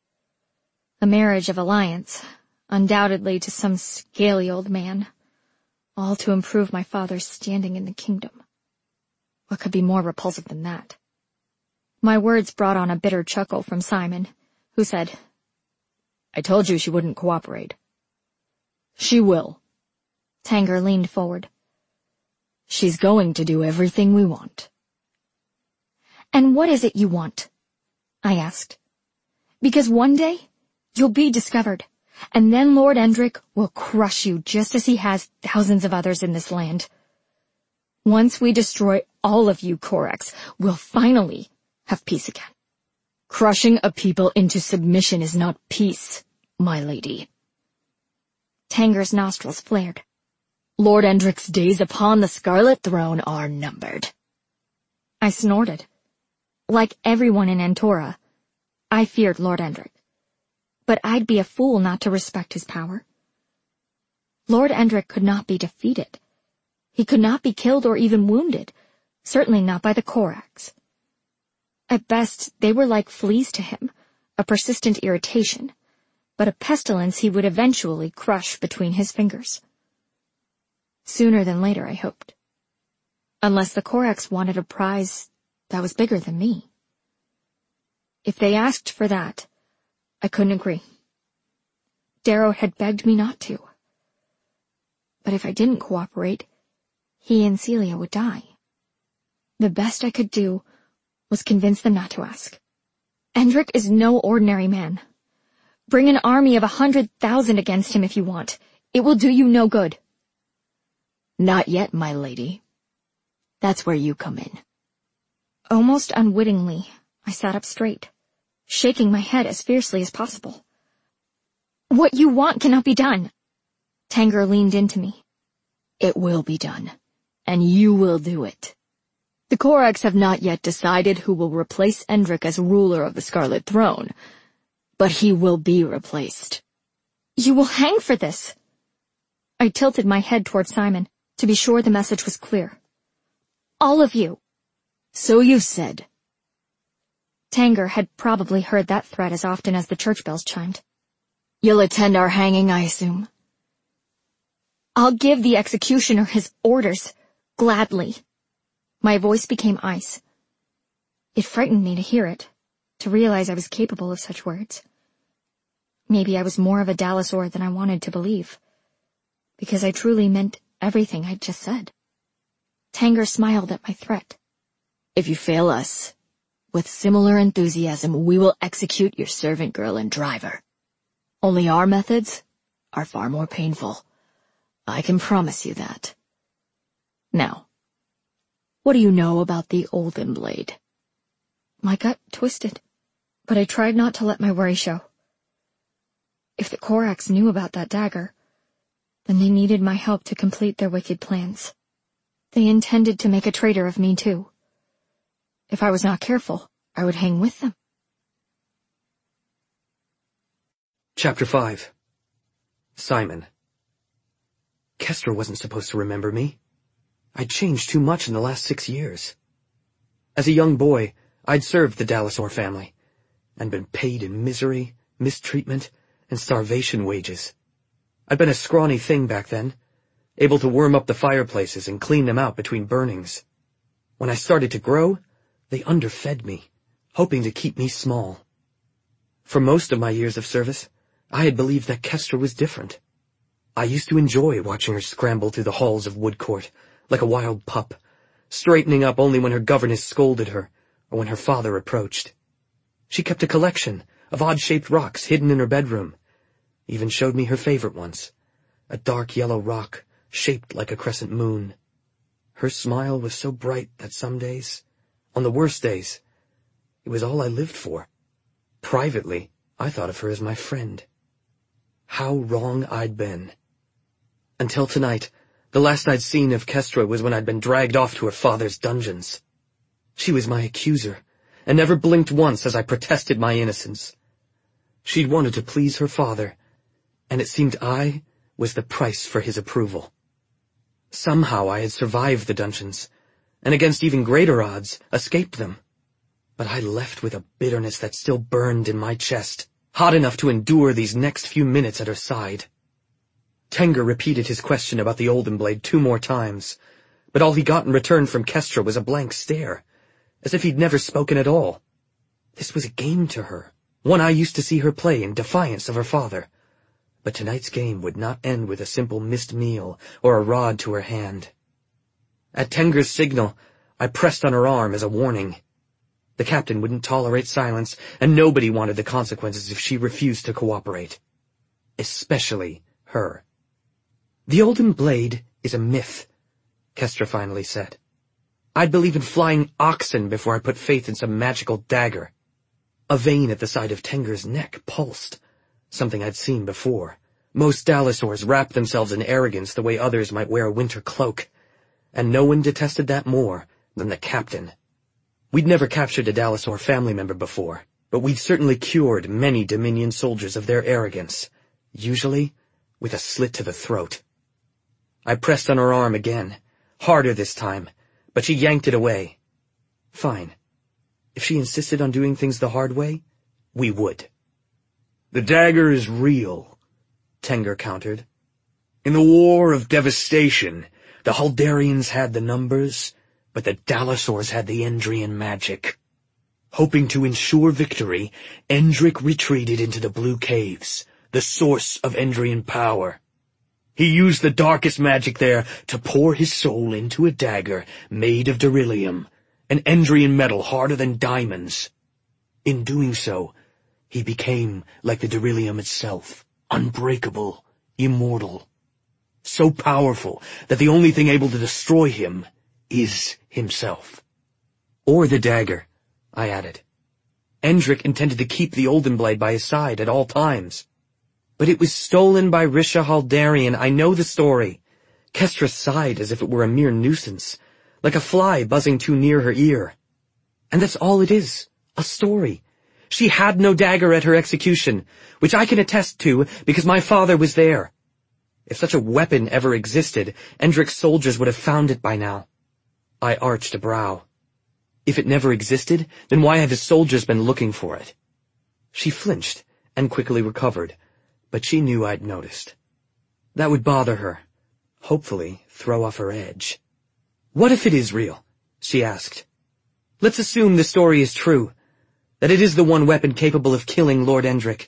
A marriage of alliance, undoubtedly to some scaly old man, all to improve my father's standing in the kingdom. What could be more repulsive than that? My words brought on a bitter chuckle from Simon, who said, I told you she wouldn't cooperate. She will. Tanger leaned forward. She's going to do everything we want. And what is it you want? I asked. Because one day, you'll be discovered, and then Lord Endrick will crush you just as he has thousands of others in this land. Once we destroy all of you, Corax, we'll finally have peace again. Crushing a people into submission is not peace, my lady. Tanger's nostrils flared. Lord Endrick's days upon the Scarlet Throne are numbered. I snorted. Like everyone in Antora, I feared Lord Endrick. But I'd be a fool not to respect his power. Lord Endrick could not be defeated. He could not be killed or even wounded, certainly not by the Corax. At best, they were like fleas to him, a persistent irritation, but a pestilence he would eventually crush between his fingers. Sooner than later, I hoped. Unless the Corax wanted a prize that was bigger than me. If they asked for that, I couldn't agree. Darrow had begged me not to. But if I didn't cooperate, he and Celia would die. The best I could do was convince them not to ask. Endrick is no ordinary man. Bring an army of a hundred thousand against him if you want. It will do you no good. Not yet, my lady. That's where you come in. Almost unwittingly, I sat up straight, shaking my head as fiercely as possible. What you want cannot be done. Tanger leaned into me. It will be done, and you will do it. The Corax have not yet decided who will replace Endrick as ruler of the Scarlet Throne, but he will be replaced. You will hang for this. I tilted my head toward Simon, to be sure the message was clear. All of you. So you said. Tanger had probably heard that threat as often as the church bells chimed. You'll attend our hanging, I assume? I'll give the executioner his orders, gladly. My voice became ice. It frightened me to hear it, to realize I was capable of such words. Maybe I was more of a Dalasaur than I wanted to believe, because I truly meant everything I'd just said. Tanger smiled at my threat. If you fail us, with similar enthusiasm we will execute your servant girl and driver. Only our methods are far more painful. I can promise you that. Now, what do you know about the Olden Blade? My gut twisted, but I tried not to let my worry show. If the Corax knew about that dagger, then they needed my help to complete their wicked plans. They intended to make a traitor of me, too. If I was not careful, I would hang with them. Chapter five. Simon. Kestra wasn't supposed to remember me. I'd changed too much in the last six years. As a young boy, I'd served the Dalasaur family, and been paid in misery, mistreatment, and starvation wages. I'd been a scrawny thing back then, able to worm up the fireplaces and clean them out between burnings. When I started to grow, they underfed me, hoping to keep me small. For most of my years of service, I had believed that Kestra was different. I used to enjoy watching her scramble through the halls of Woodcourt, like a wild pup, straightening up only when her governess scolded her, or when her father approached. She kept a collection of odd-shaped rocks hidden in her bedroom, even showed me her favorite ones, a dark yellow rock shaped like a crescent moon. Her smile was so bright that some days, on the worst days, it was all I lived for. Privately, I thought of her as my friend. How wrong I'd been. Until tonight, the last I'd seen of Kestra was when I'd been dragged off to her father's dungeons. She was my accuser, and never blinked once as I protested my innocence. She'd wanted to please her father, and it seemed I was the price for his approval. Somehow I had survived the dungeons, and against even greater odds, escaped them. But I left with a bitterness that still burned in my chest, hot enough to endure these next few minutes at her side. Tengur repeated his question about the Olden Blade two more times, but all he got in return from Kestra was a blank stare, as if he'd never spoken at all. This was a game to her, one I used to see her play in defiance of her father. But tonight's game would not end with a simple missed meal or a rod to her hand. At Tengur's signal, I pressed on her arm as a warning. The captain wouldn't tolerate silence, and nobody wanted the consequences if she refused to cooperate. Especially her. The Olden Blade is a myth, Kestra finally said. I'd believe in flying oxen before I put faith in some magical dagger. A vein at the side of Tengur's neck pulsed, something I'd seen before. Most Dalisaurs wrap themselves in arrogance the way others might wear a winter cloak, and no one detested that more than the captain. We'd never captured a Dalisaur family member before, but we'd certainly cured many Dominion soldiers of their arrogance, usually with a slit to the throat. I pressed on her arm again, harder this time, but she yanked it away. Fine. If she insisted on doing things the hard way, we would. The dagger is real, Tengur countered. In the War of Devastation, the Haldarians had the numbers, but the Dalisaurs had the Endrian magic. Hoping to ensure victory, Endric retreated into the Blue Caves, the source of Endrian power. He used the darkest magic there to pour his soul into a dagger made of beryllium, an Endrian metal harder than diamonds. In doing so, he became like the beryllium itself, unbreakable, immortal. So powerful that the only thing able to destroy him is himself. Or the dagger, I added. Endric intended to keep the Olden Blade by his side at all times. But it was stolen by Risha Haldarian. I know the story. Kestra sighed as if it were a mere nuisance, like a fly buzzing too near her ear. And that's all it is, a story. She had no dagger at her execution, which I can attest to because my father was there. If such a weapon ever existed, Endric's soldiers would have found it by now. I arched a brow. If it never existed, then why have his soldiers been looking for it? She flinched and quickly recovered, but she knew I'd noticed. That would bother her, hopefully throw off her edge. What if it is real? She asked. Let's assume the story is true, that it is the one weapon capable of killing Lord Endric.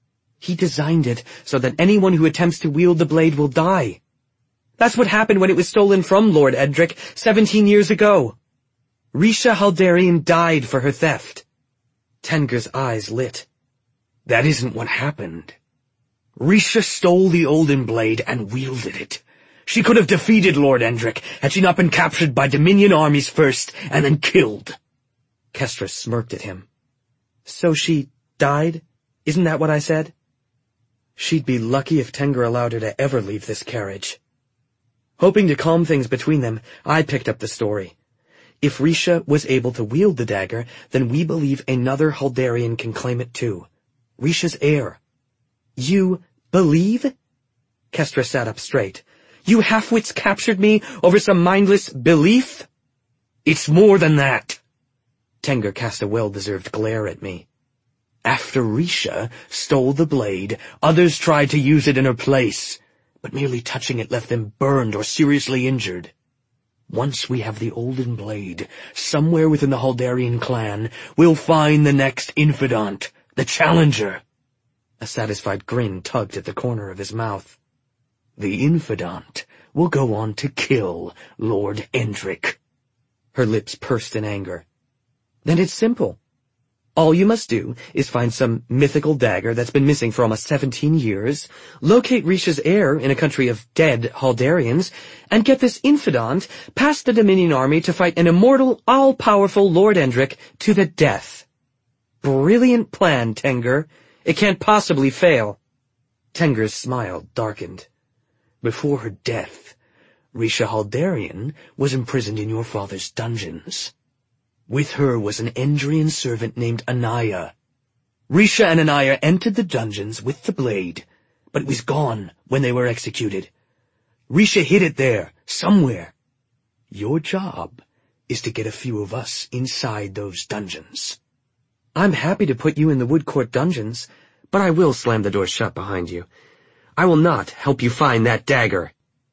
He designed it so that anyone who attempts to wield the blade will die. That's what happened when it was stolen from Lord Endric seventeen years ago. Risha Haldarian died for her theft. Tengur's eyes lit. That isn't what happened. Risha stole the Olden Blade and wielded it. She could have defeated Lord Endric had she not been captured by Dominion armies first and then killed. Kestra smirked at him. So she died? Isn't that what I said? She'd be lucky if Tengur allowed her to ever leave this carriage. Hoping to calm things between them, I picked up the story. If Risha was able to wield the dagger, then we believe another Haldarian can claim it too. Risha's heir. You believe? Kestra sat up straight. You half-wits captured me over some mindless belief? It's more than that. Tengur cast a well-deserved glare at me. After Risha stole the blade, others tried to use it in her place, but merely touching it left them burned or seriously injured. Once we have the Olden Blade, somewhere within the Haldarian clan, we'll find the next Infidant, The Challenger. A satisfied grin tugged at the corner of his mouth. The Infidant will go on to kill Lord Endrick. Her lips pursed in anger. Then it's simple. All you must do is find some mythical dagger that's been missing for almost seventeen years, locate Risha's heir in a country of dead Haldarians, and get this Infidant past the Dominion army to fight an immortal, all-powerful Lord Endrick to the death. Brilliant plan, Tenger. It can't possibly fail. Tenger's smile darkened. Before her death, Risha Haldarian was imprisoned in your father's dungeons. With her was an Endrian servant named Anaya. Risha and Anaya entered the dungeons with the blade, but it was gone when they were executed. Risha hid it there, somewhere. Your job is to get a few of us inside those dungeons. I'm happy to put you in the Woodcourt dungeons, but I will slam the door shut behind you. I will not help you find that dagger.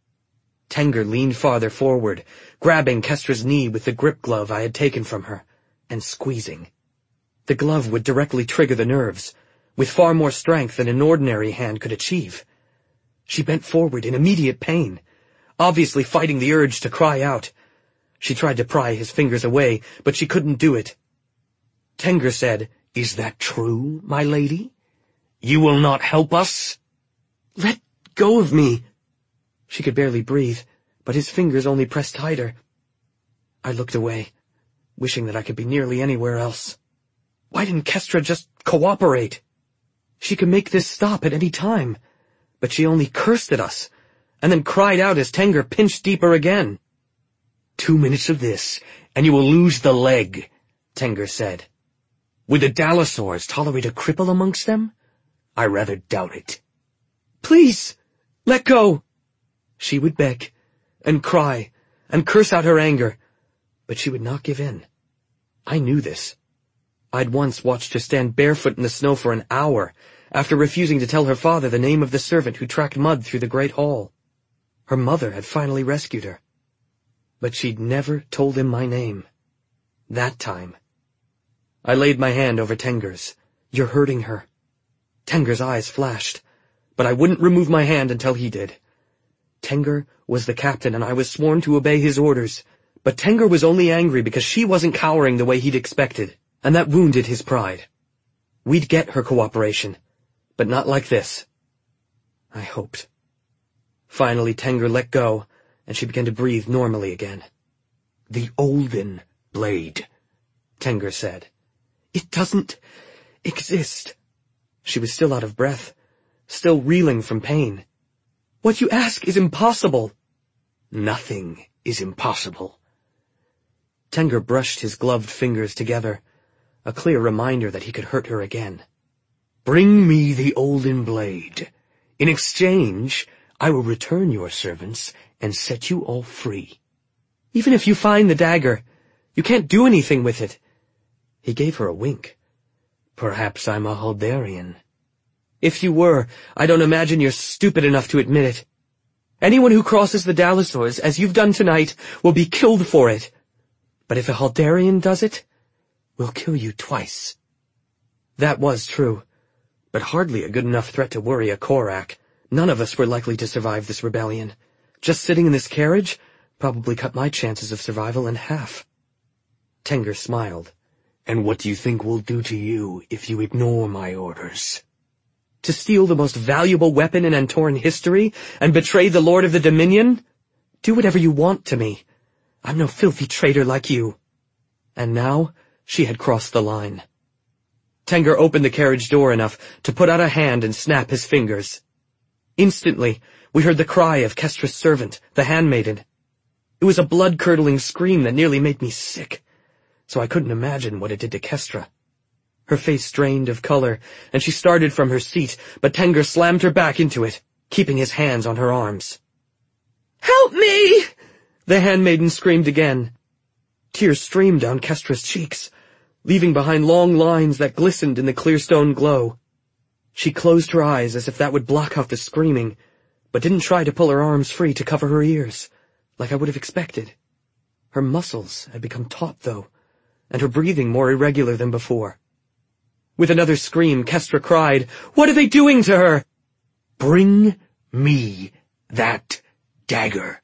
Tenger leaned farther forward, grabbing Kestra's knee with the grip glove I had taken from her, and squeezing. The glove would directly trigger the nerves, with far more strength than an ordinary hand could achieve. She bent forward in immediate pain, obviously fighting the urge to cry out. She tried to pry his fingers away, but she couldn't do it. Tenger said, "Is that true, my lady? You will not help us?" "Let go of me." She could barely breathe, but his fingers only pressed tighter. I looked away, wishing that I could be nearly anywhere else. Why didn't Kestra just cooperate? She could make this stop at any time, but she only cursed at us, and then cried out as Tenger pinched deeper again. Two minutes of this, and you will lose the leg, Tenger said. Would the Dalasaurs tolerate a cripple amongst them? I rather doubt it. Please, let go. She would beg, and cry, and curse out her anger, but she would not give in. I knew this. I'd once watched her stand barefoot in the snow for an hour, after refusing to tell her father the name of the servant who tracked mud through the Great Hall. Her mother had finally rescued her. But she'd never told him my name. That time. I laid my hand over Tenger's. "You're hurting her." Tenger's eyes flashed, but I wouldn't remove my hand until he did. Tenger was the captain, and I was sworn to obey his orders, but Tenger was only angry because she wasn't cowering the way he'd expected, and that wounded his pride. We'd get her cooperation, but not like this. I hoped. Finally, Tenger let go, and she began to breathe normally again. "The Olden blade," Tenger said. "It doesn't exist." She was still out of breath, still reeling from pain. "What you ask is impossible." "Nothing is impossible." Tenger brushed his gloved fingers together, a clear reminder that he could hurt her again. "Bring me the Olden blade. In exchange, I will return your servants and set you all free." "Even if you find the dagger, you can't do anything with it." He gave her a wink. "Perhaps I'm a Haldarian." "If you were, I don't imagine you're stupid enough to admit it. Anyone who crosses the Dalasaurs, as you've done tonight, will be killed for it. But if a Haldarian does it, we'll kill you twice." That was true, but hardly a good enough threat to worry a Korak. None of us were likely to survive this rebellion. Just sitting in this carriage probably cut my chances of survival in half. Tenger smiled. "And what do you think we'll do to you if you ignore my orders?" To steal the most valuable weapon in Antoran history and betray the Lord of the Dominion? Do whatever you want to me. I'm no filthy traitor like you. And now she had crossed the line. Tenger opened the carriage door enough to put out a hand and snap his fingers. Instantly, we heard the cry of Kestra's servant, the handmaiden. It was a blood-curdling scream that nearly made me sick, so I couldn't imagine what it did to Kestra. Her face drained of color, and she started from her seat, but Tenger slammed her back into it, keeping his hands on her arms. "Help me!" the handmaiden screamed again. Tears streamed down Kestra's cheeks, leaving behind long lines that glistened in the clear stone glow. She closed her eyes as if that would block out the screaming, but didn't try to pull her arms free to cover her ears, like I would have expected. Her muscles had become taut, though, and her breathing more irregular than before. With another scream, Kestra cried, "What are they doing to her?" "Bring me that dagger."